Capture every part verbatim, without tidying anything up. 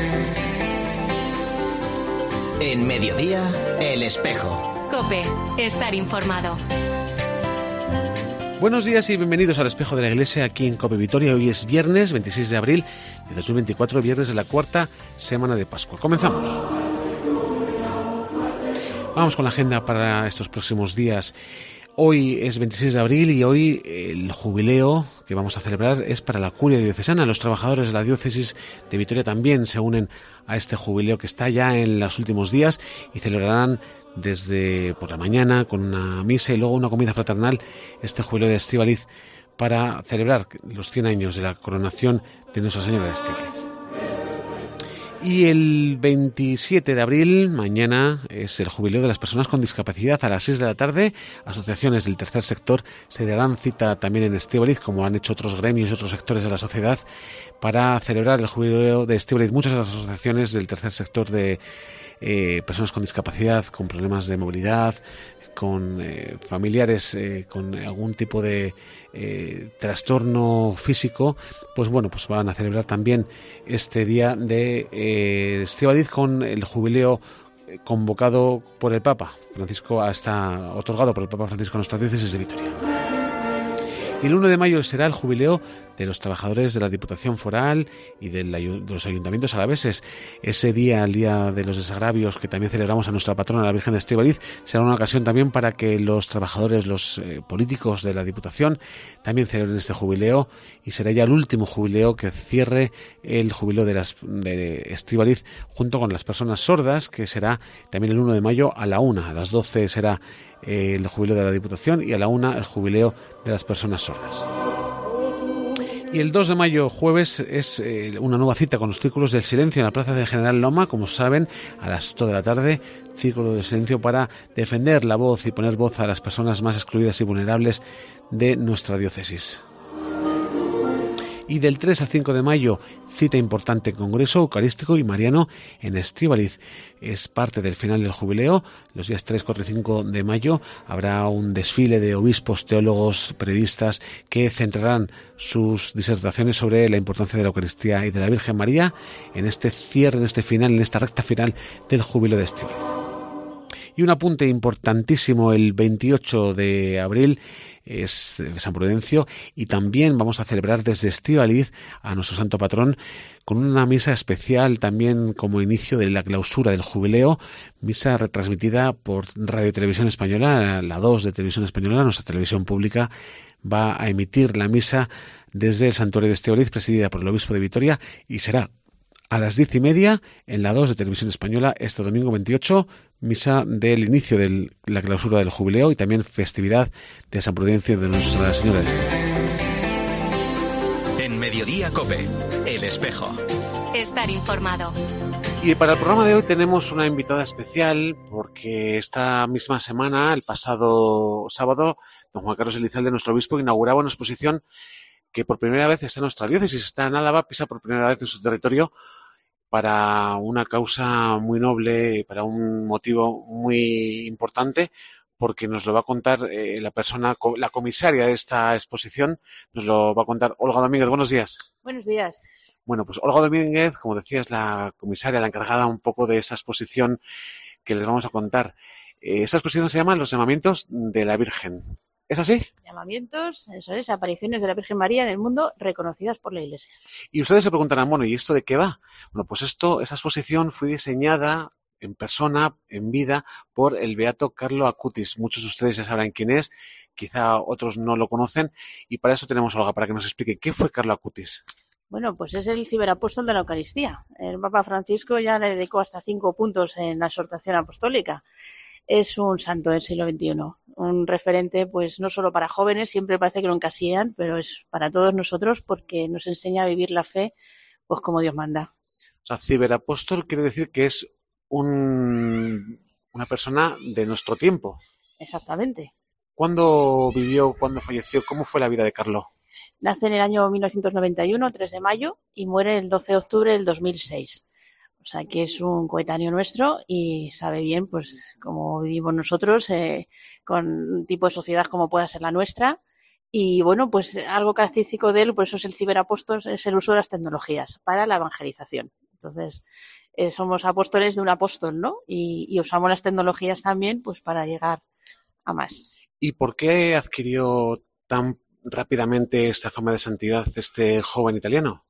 En Mediodía, El Espejo. COPE, estar informado. Buenos días y bienvenidos al Espejo de la Iglesia aquí en COPE Vitoria. Hoy es viernes veintiséis de abril de dos mil veinticuatro, viernes de la cuarta semana de Pascua. Comenzamos. Vamos con la agenda para estos próximos días. Hoy es veintiséis de abril y hoy el jubileo que vamos a celebrar es para la Curia Diocesana. Los trabajadores de la Diócesis de Vitoria también se unen a este jubileo que está ya en los últimos días y celebrarán desde por la mañana con una misa y luego una comida fraternal este jubileo de Estíbaliz para celebrar los cien años de la coronación de Nuestra Señora de Estíbaliz. Y el veintisiete de abril, mañana, es el jubileo de las personas con discapacidad. A las seis de la tarde, asociaciones del tercer sector se darán cita también en Estíbaliz, como han hecho otros gremios y otros sectores de la sociedad, para celebrar el jubileo de Estíbaliz. Muchas de las asociaciones del tercer sector de eh, personas con discapacidad, con problemas de movilidad, con eh, familiares eh, con algún tipo de eh, trastorno físico, pues bueno, pues van a celebrar también este día de eh, Estíbaliz con el jubileo convocado por el Papa Francisco, hasta otorgado por el Papa Francisco a nuestra diócesis de Vitoria. Y el uno de mayo será el jubileo de los trabajadores de la Diputación Foral y de los ayuntamientos alaveses. Ese día, el día de los desagravios, que también celebramos a nuestra patrona, la Virgen de Estíbaliz, será una ocasión también para que los trabajadores, los eh, políticos de la Diputación también celebren este jubileo, y será ya el último jubileo que cierre el jubileo de, las, de Estíbaliz junto con las personas sordas, que será también el uno de mayo a la una. A las doce será eh, el jubileo de la Diputación y a la una el jubileo de las personas sordas. Y el dos de mayo, jueves, es eh, una nueva cita con los Círculos del Silencio en la Plaza de General Loma, como saben, a las ocho de la tarde, Círculo del Silencio para defender la voz y poner voz a las personas más excluidas y vulnerables de nuestra diócesis. Y del tres al cinco de mayo, cita importante, Congreso Eucarístico y Mariano en Estíbaliz. Es parte del final del jubileo. Los días tres, cuatro y cinco de mayo habrá un desfile de obispos, teólogos, periodistas que centrarán sus disertaciones sobre la importancia de la Eucaristía y de la Virgen María en este cierre, en este final, en esta recta final del jubileo de Estíbaliz. Y un apunte importantísimo, el veintiocho de abril es San Prudencio, y también vamos a celebrar desde Estíbaliz a nuestro santo patrón con una misa especial también como inicio de la clausura del jubileo, misa retransmitida por Radio Televisión Española, la dos de Televisión Española, nuestra televisión pública, va a emitir la misa desde el santuario de Estíbaliz, presidida por el obispo de Vitoria, y será a las diez y media en la dos de Televisión Española este domingo veintiocho, misa del inicio de la clausura del jubileo y también festividad de San Prudencio de Nuestra Señora de Estíbaliz. En Mediodía COPE, El Espejo. Estar informado. Y para el programa de hoy tenemos una invitada especial, porque esta misma semana, el pasado sábado, don Juan Carlos Elizalde, nuestro obispo, inauguraba una exposición que por primera vez está en nuestra diócesis, está en Álava, pisa por primera vez en su territorio para una causa muy noble, para un motivo muy importante, porque nos lo va a contar eh, la persona, la comisaria de esta exposición, nos lo va a contar Olga Domínguez. Buenos días. Buenos días. Bueno, pues Olga Domínguez, como decía, es la comisaria, la encargada un poco de esa exposición que les vamos a contar. Eh, esa exposición se llama Los llamamientos de la Virgen. ¿Es así? Llamamientos, eso es, apariciones de la Virgen María en el mundo reconocidas por la Iglesia. Y ustedes se preguntarán, bueno, ¿y esto de qué va? Bueno, pues esto, esa exposición fue diseñada en persona, en vida, por el beato Carlo Acutis. Muchos de ustedes ya sabrán quién es, quizá otros no lo conocen, y para eso tenemos a Olga, para que nos explique qué fue Carlo Acutis. Bueno, pues es el ciberapóstol de la Eucaristía. El Papa Francisco ya le dedicó hasta cinco puntos en la exhortación apostólica. Es un santo del siglo veintiuno, un referente pues no solo para jóvenes, siempre parece que lo encasillan, pero es para todos nosotros porque nos enseña a vivir la fe pues como Dios manda. O sea, ciberapóstol quiere decir que es un, una persona de nuestro tiempo. Exactamente. ¿Cuándo vivió, cuándo falleció? ¿Cómo fue la vida de Carlo? Nace en el año mil novecientos noventa y uno, tres de mayo, y muere el doce de octubre del dos mil seis. O sea que es un coetáneo nuestro y sabe bien, pues, cómo vivimos nosotros, eh, con un tipo de sociedad como pueda ser la nuestra. Y bueno, pues algo característico de él, por eso es el ciberapóstol, es el uso de las tecnologías para la evangelización. Entonces, eh, somos apóstoles de un apóstol, ¿no? Y, y usamos las tecnologías también pues para llegar a más. ¿Y por qué adquirió tan rápidamente esta fama de santidad este joven italiano?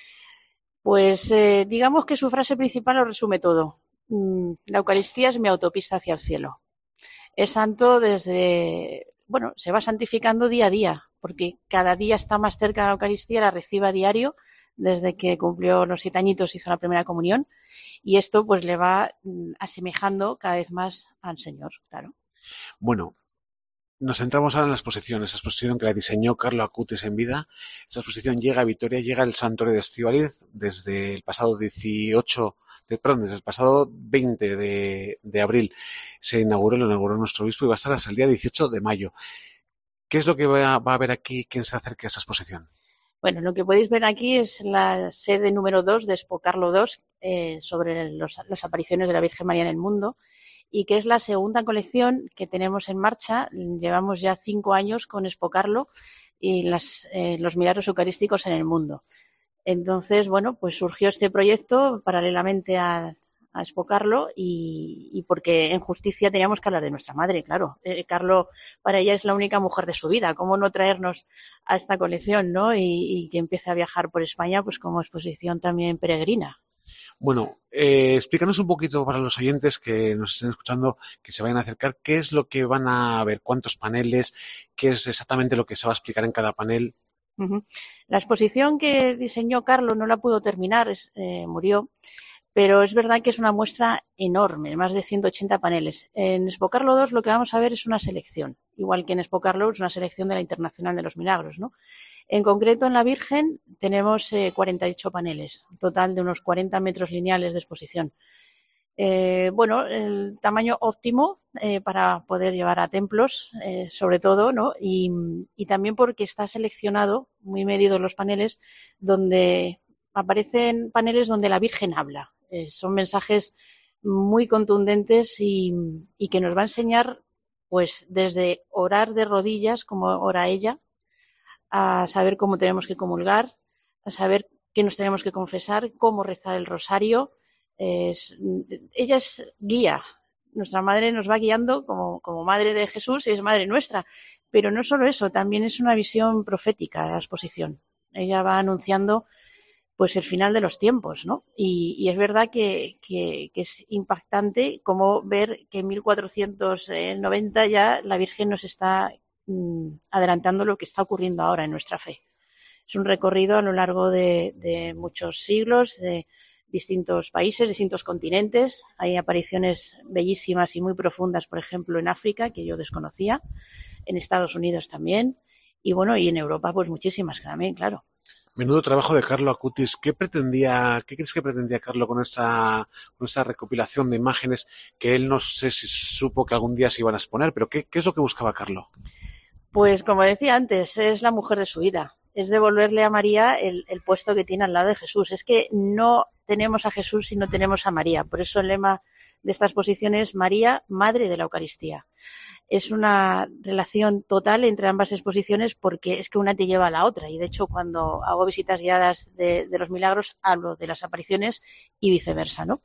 Pues eh, digamos que su frase principal lo resume todo. Mm, la Eucaristía es mi autopista hacia el cielo. Es santo desde, bueno, se va santificando día a día, porque cada día está más cerca de la Eucaristía, la recibe a diario, desde que cumplió los siete añitos, hizo la primera comunión, y esto pues le va mm, asemejando cada vez más al Señor, claro. Bueno, nos centramos ahora en la exposición, esa exposición que la diseñó Carlo Acutis en vida. Esta exposición llega a Vitoria, llega al Santuario de Estíbaliz desde el pasado dieciocho, de, perdón, desde el pasado veinte de, de abril. Se inauguró, lo inauguró nuestro obispo y va a estar hasta el día dieciocho de mayo. ¿Qué es lo que va, va a haber aquí? ¿Quién se acerca a esa exposición? Bueno, lo que podéis ver aquí es la sede número dos de Expo Carlo dos eh, sobre los, las apariciones de la Virgen María en el mundo, y que es la segunda colección que tenemos en marcha. Llevamos ya cinco años con Expo Carlo y las, eh, los milagros eucarísticos en el mundo. Entonces, bueno, pues surgió este proyecto paralelamente a, a Expo Carlo y, y porque en justicia teníamos que hablar de nuestra madre, claro. Eh, Carlo para ella es la única mujer de su vida. ¿Cómo no traernos a esta colección, no? Y, y que empiece a viajar por España pues como exposición también peregrina. Bueno, eh, explícanos un poquito para los oyentes que nos estén escuchando, que se vayan a acercar, qué es lo que van a ver, cuántos paneles, qué es exactamente lo que se va a explicar en cada panel. Uh-huh. La exposición que diseñó Carlo no la pudo terminar, es, eh, murió, pero es verdad que es una muestra enorme, más de ciento ochenta paneles. En Expo Carlo dos lo que vamos a ver es una selección, igual que en Expo Carlo es una selección de la Internacional de los Milagros, ¿no? En concreto, en la Virgen tenemos eh, cuarenta y ocho paneles, un total de unos cuarenta metros lineales de exposición. Eh, bueno, el tamaño óptimo eh, para poder llevar a templos, eh, sobre todo, ¿no? Y, y también porque está seleccionado, muy medidos los paneles, donde aparecen paneles donde la Virgen habla. Eh, son mensajes muy contundentes y, y que nos va a enseñar, pues, desde orar de rodillas, como ora ella, a saber cómo tenemos que comulgar, a saber qué nos tenemos que confesar, cómo rezar el rosario. Es, ella es guía. Nuestra madre nos va guiando como, como madre de Jesús y es madre nuestra. Pero no solo eso, también es una visión profética la exposición. Ella va anunciando pues el final de los tiempos, ¿no? Y, y es verdad que, que, que es impactante como ver que en mil cuatrocientos noventa ya la Virgen nos está adelantando lo que está ocurriendo ahora en nuestra fe. Es un recorrido a lo largo de, de muchos siglos, de distintos países, distintos continentes. Hay apariciones bellísimas y muy profundas, por ejemplo, en África, que yo desconocía, en Estados Unidos también, y bueno, y en Europa, pues muchísimas también, claro. Menudo trabajo de Carlo Acutis. ¿Qué pretendía, qué crees que pretendía Carlo con esta, con esta recopilación de imágenes que él no sé si supo que algún día se iban a exponer, pero qué, qué es lo que buscaba Carlo? Pues como decía antes, es la mujer de su vida. Es devolverle a María el, el puesto que tiene al lado de Jesús. Es que no tenemos a Jesús si no tenemos a María. Por eso el lema de esta exposición es María, Madre de la Eucaristía. Es una relación total entre ambas exposiciones porque es que una te lleva a la otra. Y de hecho, cuando hago visitas guiadas de, de los milagros, hablo de las apariciones y viceversa, ¿no?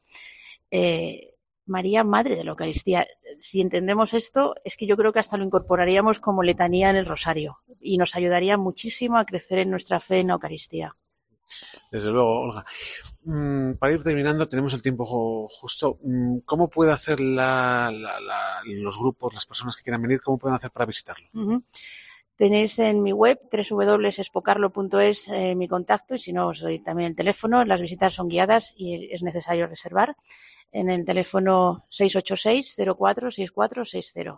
Eh, María, Madre de la Eucaristía. Si entendemos esto, es que yo creo que hasta lo incorporaríamos como letanía en el rosario y nos ayudaría muchísimo a crecer en nuestra fe en la Eucaristía. Desde luego, Olga. Mm, para ir terminando, tenemos el tiempo justo. ¿Cómo puede hacer la, la, la, los grupos, las personas que quieran venir, cómo pueden hacer para visitarlo? Uh-huh. Tenéis en mi web doble u doble u doble u punto expocarlo punto es eh, mi contacto y si no os doy también el teléfono. Las visitas son guiadas y es necesario reservar en el teléfono seis ocho seis, cero cuatro, seis cuatro seis cero.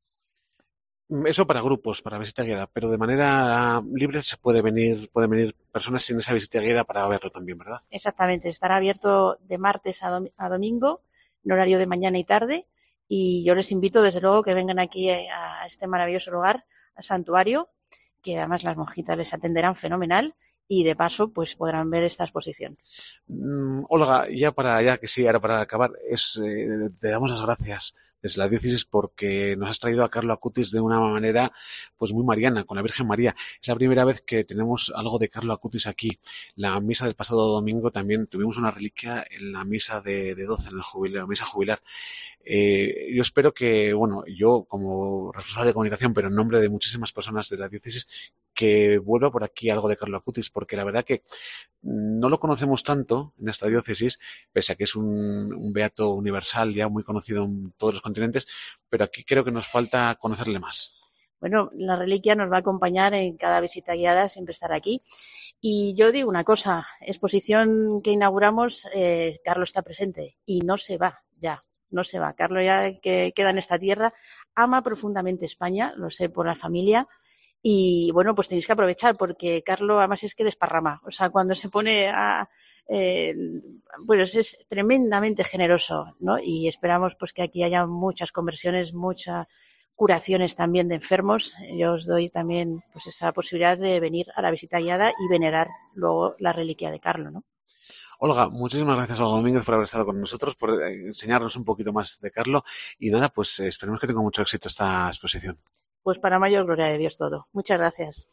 Eso para grupos, para visita guiada, pero de manera libre se puede venir, pueden venir personas sin esa visita guiada para verlo también, ¿verdad? Exactamente, estará abierto de martes a, dom- a domingo, en horario de mañana y tarde, y yo les invito desde luego que vengan aquí a este maravilloso lugar, al santuario, que además las monjitas les atenderán fenomenal y de paso pues podrán ver esta exposición. Mm, Olga, ya para ya que sí, ahora para acabar, es eh, te damos las gracias desde la diócesis, porque nos has traído a Carlo Acutis de una manera pues muy mariana, con la Virgen María. Es la primera vez que tenemos algo de Carlo Acutis aquí. La misa del pasado domingo también tuvimos una reliquia en la misa de, de doce, en el jubileo, la misa jubilar. Eh, yo espero que, bueno, yo como responsable de comunicación, pero en nombre de muchísimas personas de la diócesis, que vuelva por aquí algo de Carlo Acutis, porque la verdad que no lo conocemos tanto en esta diócesis, pese a que es un, un beato universal ya muy conocido en todos los continentes, pero aquí creo que nos falta conocerle más. Bueno, la reliquia nos va a acompañar en cada visita guiada, siempre estará aquí. Y yo digo una cosa, exposición que inauguramos, eh, Carlos está presente y no se va ya. No se va. Carlos ya que queda en esta tierra, ama profundamente España, lo sé por la familia, y bueno, pues tenéis que aprovechar porque Carlos además es que desparrama. O sea, cuando se pone a... Eh, pues es tremendamente generoso, ¿no? Y esperamos pues que aquí haya muchas conversiones, muchas curaciones también de enfermos. Yo os doy también pues esa posibilidad de venir a la visita guiada y venerar luego la reliquia de Carlos, ¿no? Olga, muchísimas gracias, Olga Domínguez, por haber estado con nosotros, por enseñarnos un poquito más de Carlos. Y nada, pues eh, esperemos que tenga mucho éxito esta exposición. Pues para mayor gloria de Dios todo. Muchas gracias.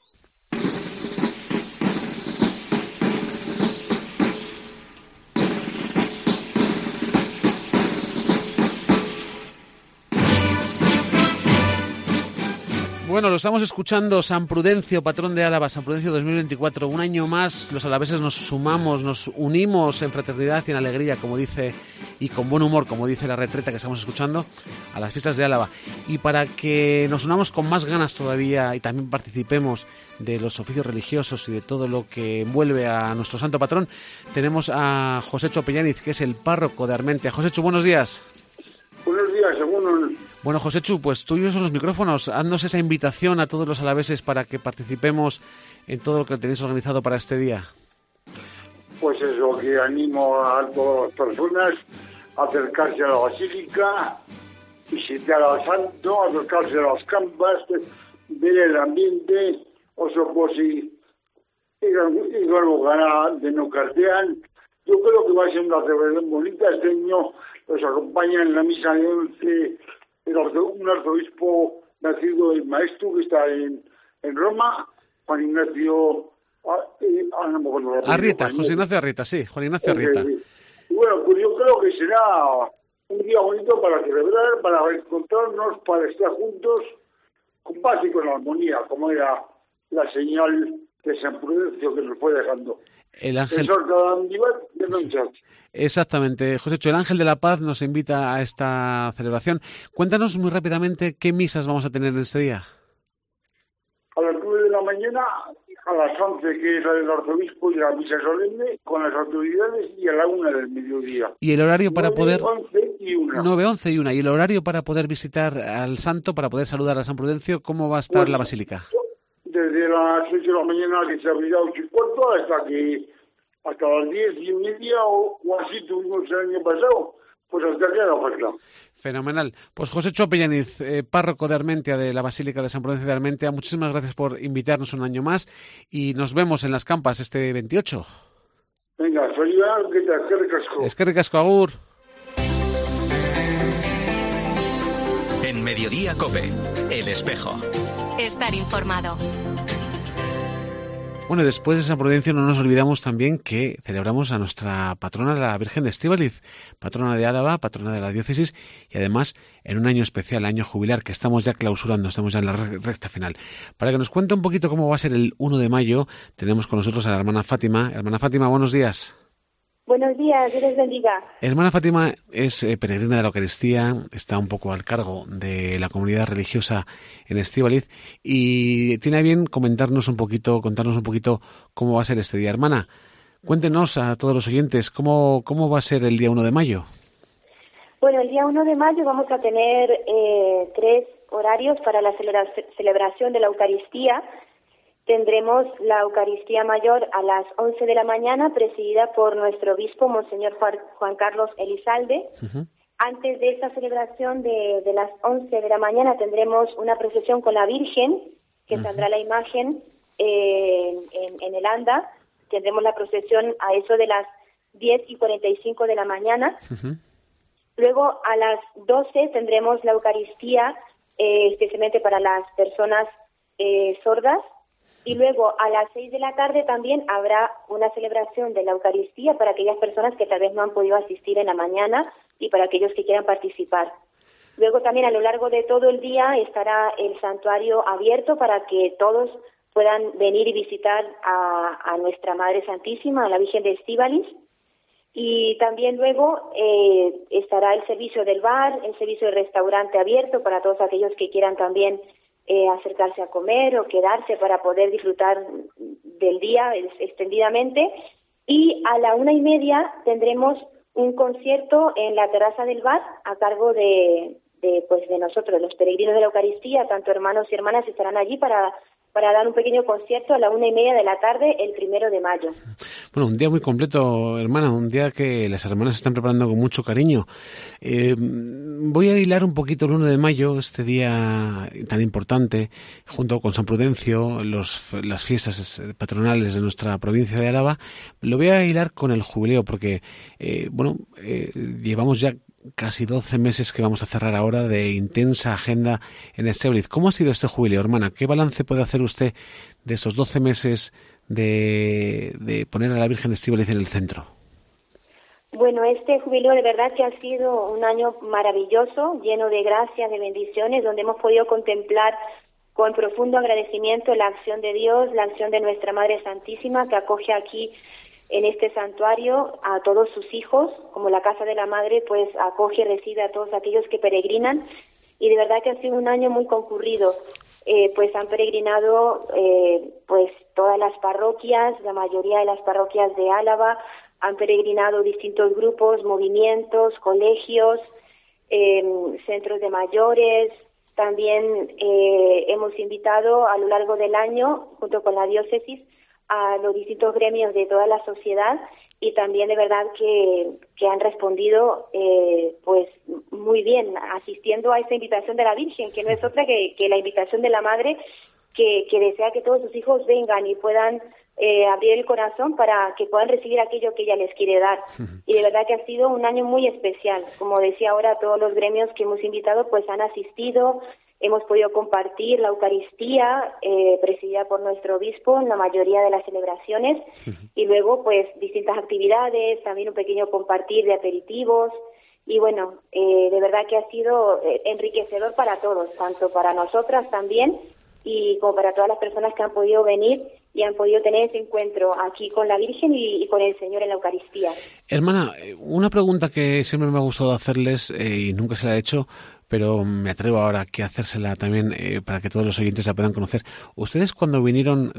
Bueno, lo estamos escuchando, San Prudencio, patrón de Álava, San Prudencio dos mil veinticuatro. Un año más, los alaveses nos sumamos, nos unimos en fraternidad y en alegría, como dice, y con buen humor, como dice la retreta que estamos escuchando, a las fiestas de Álava. Y para que nos unamos con más ganas todavía y también participemos de los oficios religiosos y de todo lo que envuelve a nuestro santo patrón, tenemos a Josécho Pellaniz, que es el párroco de Armentia. Josécho, buenos días. Buenos días, según... Bueno, Josécho, pues tuyos son los micrófonos. Haznos esa invitación a todos los alaveses para que participemos en todo lo que tenéis organizado para este día. Pues eso, que animo a todas las personas a acercarse a la basílica, visitar al santo, acercarse a las campas, ver el ambiente, o sea, pues si y luego ganar de no cartean. Yo creo que va a ser una celebración bonita. Este año nos acompaña en la misa de once el un arzobispo nacido en Maestro, que está en, en Roma, Juan Ignacio eh, ah, no me acuerdo, Arrieta, Juan José Ignacio Arrieta, sí, Juan Ignacio Arrieta. Eh, y bueno, pues yo creo que será un día bonito para celebrar, para encontrarnos, para estar juntos, con paz y con armonía, como era la señal de San Prudencio que nos fue dejando. El ángel... Exactamente. Josécho, el Ángel de la Paz nos invita a esta celebración. Cuéntanos muy rápidamente qué misas vamos a tener en este día. A las nueve de la mañana, a las once, que es la del arzobispo y la misa solemne, con las autoridades, y a la una del mediodía. ¿Y el horario para poder...? once y una. nueve, once y una. ¿Y el horario para poder visitar al santo, para poder saludar a San Prudencio? ¿Cómo va a estar bueno, la basílica? Desde las ocho de la mañana, que se abrirá a ocho y cuarto, hasta que hasta las diez y media o, o así tuvimos el año pasado, pues hasta que haga falta. Fenomenal. Pues Josécho Pellaniz, eh, párroco de Armentia, de la Basílica de San Prudencio de Armentia, muchísimas gracias por invitarnos un año más y nos vemos en las campas este veintiocho. Venga, felicidades, que te eskerrik asko. Eskerrik asko, agur. En Mediodía COPE, El Espejo. Estar informado. Bueno, después de San Prudencio no nos olvidamos también que celebramos a nuestra patrona, la Virgen de Estíbaliz, patrona de Álava, patrona de la diócesis y además en un año especial, año jubilar, que estamos ya clausurando, estamos ya en la recta final. Para que nos cuente un poquito cómo va a ser el uno de mayo, tenemos con nosotros a la hermana Fátima. Hermana Fátima, buenos días. Buenos días, Dios les bendiga. Hermana Fátima es eh, peregrina de la Eucaristía, está un poco al cargo de la comunidad religiosa en Estíbaliz y tiene a bien comentarnos un poquito, contarnos un poquito cómo va a ser este día. Hermana, cuéntenos a todos los oyentes cómo, cómo va a ser el día uno de mayo. Bueno, el día uno de mayo vamos a tener eh, tres horarios para la celebra- celebración de la Eucaristía. Tendremos la Eucaristía Mayor a las once de la mañana, presidida por nuestro obispo, Monseñor Juan Carlos Elizalde. Uh-huh. Antes de esta celebración de, de las once de la mañana tendremos una procesión con la Virgen, que uh-huh. saldrá la imagen eh, en, en el anda. Tendremos la procesión a eso de las diez y cuarenta y cinco de la mañana. Uh-huh. Luego a las doce tendremos la Eucaristía, eh, especialmente para las personas eh, sordas. Y luego a las seis de la tarde también habrá una celebración de la Eucaristía para aquellas personas que tal vez no han podido asistir en la mañana y para aquellos que quieran participar. Luego también a lo largo de todo el día estará el santuario abierto para que todos puedan venir y visitar a, a nuestra Madre Santísima, a la Virgen de Estíbaliz. Y también luego eh, estará el servicio del bar, el servicio del restaurante abierto para todos aquellos que quieran también Eh, acercarse a comer o quedarse para poder disfrutar del día extendidamente. Y a la una y media tendremos un concierto en la terraza del bar a cargo de, de pues de nosotros, los peregrinos de la Eucaristía. Tanto hermanos y hermanas estarán allí para para dar un pequeño concierto a la una y media de la tarde el primero de mayo. Bueno, un día muy completo, hermana, un día que las hermanas están preparando con mucho cariño. Eh, voy a hilar un poquito el uno de mayo, este día tan importante, junto con San Prudencio, los, las fiestas patronales de nuestra provincia de Álava. Lo voy a hilar con el jubileo, porque, eh, bueno, eh, llevamos ya casi doce meses que vamos a cerrar ahora de intensa agenda en Estíbaliz. ¿Cómo ha sido este jubileo, hermana? ¿Qué balance puede hacer usted de esos doce meses de, de poner a la Virgen de Estíbaliz en el centro? Bueno, este jubileo de verdad que ha sido un año maravilloso, lleno de gracias, de bendiciones, donde hemos podido contemplar con profundo agradecimiento la acción de Dios, la acción de nuestra Madre Santísima, que acoge aquí en este santuario a todos sus hijos, como la Casa de la Madre, pues acoge y recibe a todos aquellos que peregrinan, y de verdad que ha sido un año muy concurrido. Eh, pues han peregrinado eh, pues todas las parroquias, la mayoría de las parroquias de Álava, han peregrinado distintos grupos, movimientos, colegios, eh, centros de mayores. También eh, hemos invitado a lo largo del año, junto con la diócesis, a los distintos gremios de toda la sociedad, y también de verdad que, que han respondido eh, pues muy bien, asistiendo a esta invitación de la Virgen, que no es otra que, que la invitación de la Madre, que, que desea que todos sus hijos vengan y puedan eh, abrir el corazón para que puedan recibir aquello que ella les quiere dar. Y de verdad que ha sido un año muy especial. Como decía ahora, todos los gremios que hemos invitado pues han asistido. Hemos podido compartir la Eucaristía, eh, presidida por nuestro obispo en la mayoría de las celebraciones, y luego pues distintas actividades, también un pequeño compartir de aperitivos, y bueno, eh, de verdad que ha sido eh, enriquecedor para todos, tanto para nosotras también, y como para todas las personas que han podido venir y han podido tener ese encuentro aquí con la Virgen y, y con el Señor en la Eucaristía. Hermana, una pregunta que siempre me ha gustado hacerles eh, y nunca se la he hecho, pero me atrevo ahora aquí a hacérsela también eh, para que todos los oyentes la puedan conocer. Ustedes cuando vinieron,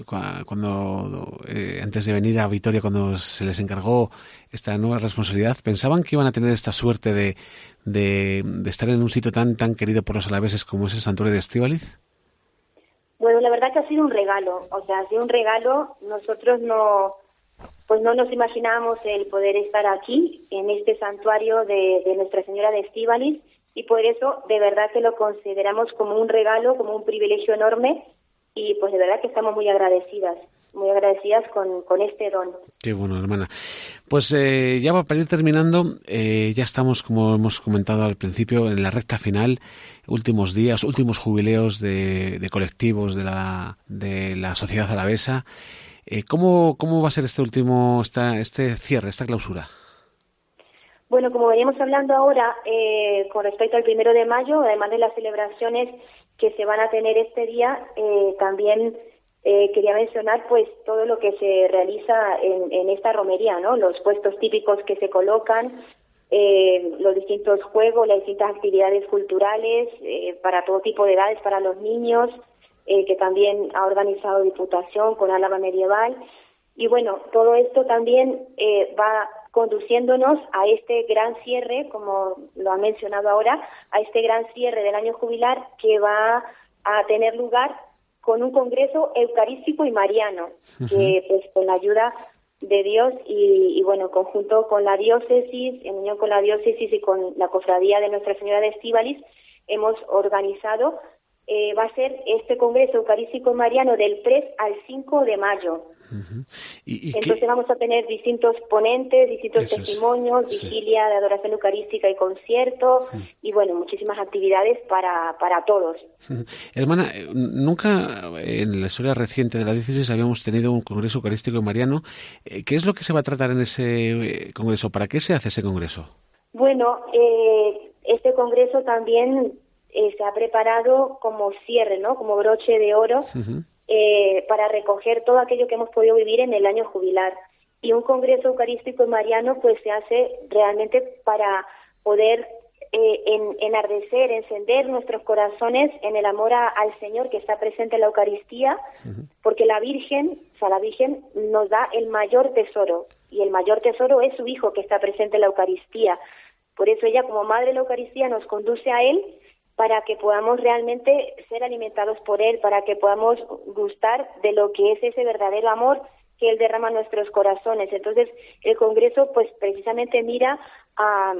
cuando eh, antes de venir a Vitoria, cuando se les encargó esta nueva responsabilidad, ¿pensaban que iban a tener esta suerte de, de, de estar en un sitio tan tan querido por los alaveses como es el santuario de Estíbaliz? Bueno, la verdad que ha sido un regalo, o sea, ha sido un regalo. Nosotros no, pues no nos imaginábamos el poder estar aquí, en este santuario de, de Nuestra Señora de Estíbaliz, y por eso de verdad que lo consideramos como un regalo, como un privilegio enorme, y pues de verdad que estamos muy agradecidas, muy agradecidas con, con este don. Qué bueno, hermana. Pues eh, ya para ir terminando, eh, ya estamos, como hemos comentado al principio, en la recta final, últimos días, últimos jubileos de, de colectivos de la, de la sociedad alavesa. Eh, ¿cómo, ¿Cómo va a ser este último, esta, este cierre, esta clausura? Bueno, como veníamos hablando ahora, eh, con respecto al primero de mayo, además de las celebraciones que se van a tener este día, eh, también eh, quería mencionar pues todo lo que se realiza en, en esta romería, ¿no? Los puestos típicos que se colocan, eh, los distintos juegos, las distintas actividades culturales eh, para todo tipo de edades, para los niños, eh, que también ha organizado Diputación con Álava Medieval. Y bueno, todo esto también eh, va conduciéndonos a este gran cierre, como lo ha mencionado ahora, a este gran cierre del año jubilar que va a tener lugar con un congreso eucarístico y mariano, uh-huh. que pues con la ayuda de Dios y, y bueno, conjunto con la diócesis, en unión con la diócesis y con la cofradía de Nuestra Señora de Estíbaliz, hemos organizado eh, va a ser este Congreso Eucarístico Mariano del tres al cinco de mayo. Uh-huh. ¿Y, y Entonces qué? vamos a tener distintos ponentes, distintos Eso testimonios, es, sí. vigilia de adoración eucarística y concierto, Uh-huh. y bueno, muchísimas actividades para, para todos. Uh-huh. Hermana, eh, nunca en la historia reciente de la diócesis habíamos tenido un Congreso Eucarístico Mariano. Eh, ¿Qué es lo que se va a tratar en ese eh, Congreso? ¿Para qué se hace ese Congreso? Bueno, eh, este Congreso también eh, se ha preparado como cierre, ¿no? Como broche de oro. Uh-huh. Eh, para recoger todo aquello que hemos podido vivir en el año jubilar. Y un Congreso Eucarístico Mariano pues se hace realmente para poder eh, en, enardecer, encender nuestros corazones en el amor a, al Señor que está presente en la Eucaristía, uh-huh. porque la Virgen, o sea, la Virgen nos da el mayor tesoro, y el mayor tesoro es su Hijo que está presente en la Eucaristía. Por eso ella, como Madre de la Eucaristía, nos conduce a Él, para que podamos realmente ser alimentados por Él, para que podamos gustar de lo que es ese verdadero amor que Él derrama en nuestros corazones. Entonces, el Congreso, pues, precisamente mira a,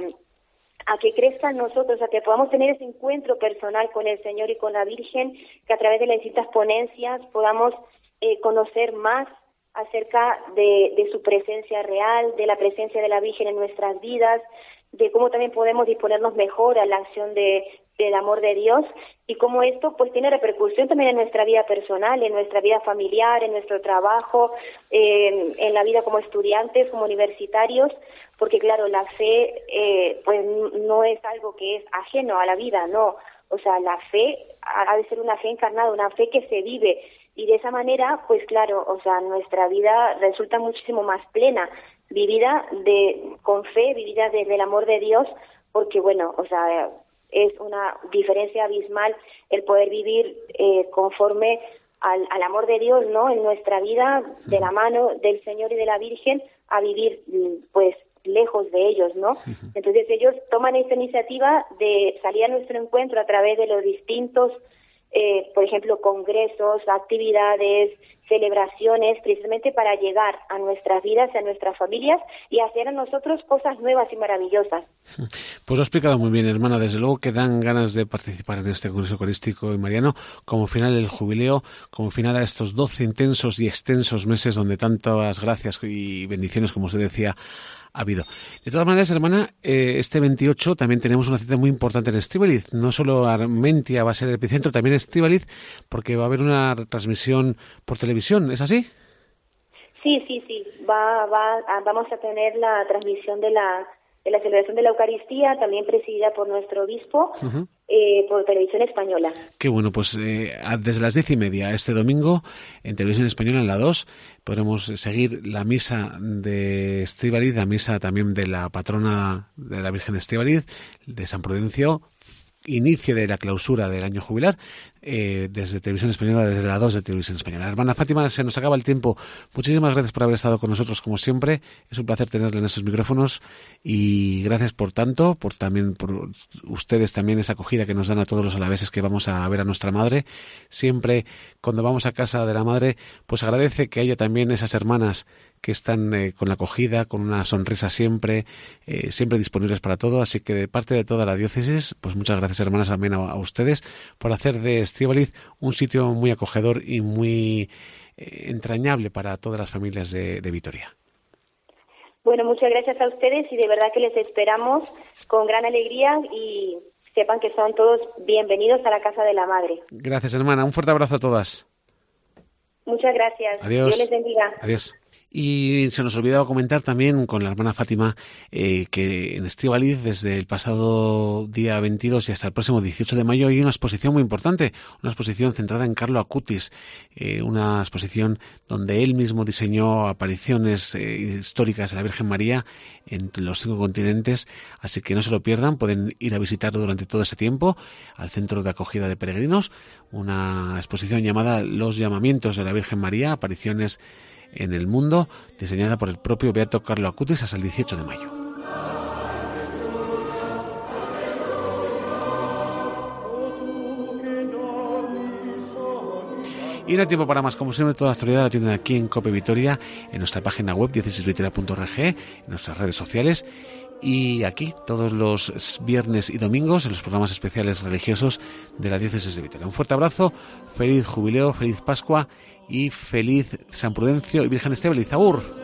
a que crezca en nosotros, a que podamos tener ese encuentro personal con el Señor y con la Virgen, que a través de las distintas ponencias podamos eh, conocer más acerca de, de su presencia real, de la presencia de la Virgen en nuestras vidas, de cómo también podemos disponernos mejor a la acción de, del amor de Dios, y cómo esto pues tiene repercusión también en nuestra vida personal, en nuestra vida familiar, en nuestro trabajo, eh, en la vida como estudiantes, como universitarios, porque claro, la fe eh, pues no es algo que es ajeno a la vida, no, o sea, la fe ha de ser una fe encarnada, una fe que se vive, y de esa manera, pues claro, o sea, nuestra vida resulta muchísimo más plena, vivida de con fe, vivida desde el amor de Dios, porque bueno, o sea, es una diferencia abismal el poder vivir eh, conforme al, al amor de Dios, ¿no? En nuestra vida, de la mano del Señor y de la Virgen, a vivir pues lejos de ellos, ¿no? Entonces ellos toman esta iniciativa de salir a nuestro encuentro a través de los distintos Eh, por ejemplo, congresos, actividades, celebraciones, precisamente para llegar a nuestras vidas, a nuestras familias y hacer a nosotros cosas nuevas y maravillosas. Pues lo ha explicado muy bien, hermana. Desde luego que dan ganas de participar en este Congreso Eucarístico y Mariano, como final del jubileo, como final a estos doce intensos y extensos meses donde tantas gracias y bendiciones, como usted decía, ha habido. De todas maneras, hermana, eh, este veintiocho también tenemos una cita muy importante en Estíbaliz. No solo Armentia va a ser el epicentro, también Estíbaliz, porque va a haber una transmisión por televisión, ¿es así? Sí, sí, sí. Va, va, vamos a tener la transmisión de la de la celebración de la Eucaristía, también presidida por nuestro obispo, uh-huh. eh, por Televisión Española. Qué bueno, pues eh, desde las diez y media este domingo, en Televisión Española, en la dos, podremos seguir la misa de Estíbaliz, la misa también de la patrona de la Virgen de Estíbaliz, de San Prudencio, inicio de la clausura del año jubilar, eh, desde Televisión Española, desde la dos de Televisión Española. Hermana Fátima, se nos acaba el tiempo. Muchísimas gracias por haber estado con nosotros, como siempre. Es un placer tenerle en esos micrófonos y gracias por tanto, por también por ustedes también esa acogida que nos dan a todos los alaveses que vamos a ver a nuestra madre. Siempre cuando vamos a casa de la madre, pues agradece que haya también esas hermanas que están eh, con la acogida, con una sonrisa siempre, eh, siempre disponibles para todo. Así que de parte de toda la diócesis, pues muchas gracias, hermanas, también a, a ustedes por hacer de Estíbaliz un sitio muy acogedor y muy eh, entrañable para todas las familias de, de Vitoria. Bueno, muchas gracias a ustedes y de verdad que les esperamos con gran alegría y sepan que son todos bienvenidos a la Casa de la Madre. Gracias, hermana. Un fuerte abrazo a todas. Muchas gracias. Adiós. Dios les bendiga. Adiós. Y se nos olvidaba comentar también con la hermana Fátima eh, que en Estíbaliz desde el pasado día veintidós y hasta el próximo dieciocho de mayo hay una exposición muy importante, una exposición centrada en Carlo Acutis, eh, una exposición donde él mismo diseñó apariciones eh, históricas de la Virgen María en los cinco continentes, así que no se lo pierdan, pueden ir a visitarlo durante todo ese tiempo al Centro de Acogida de Peregrinos, una exposición llamada Los Llamamientos de la Virgen María, apariciones en el mundo, diseñada por el propio Beato Carlo Acutis hasta el dieciocho de mayo. Y no hay tiempo para más, como siempre, toda la actualidad la tienen aquí en COPE Vitoria, en nuestra página web diócesis vitoria punto org, en nuestras redes sociales. y aquí todos los viernes y domingos en los programas especiales religiosos de la Diócesis de Vitoria. Un fuerte abrazo, feliz jubileo, feliz Pascua y feliz San Prudencio y Virgen Estíbaliz. Agur.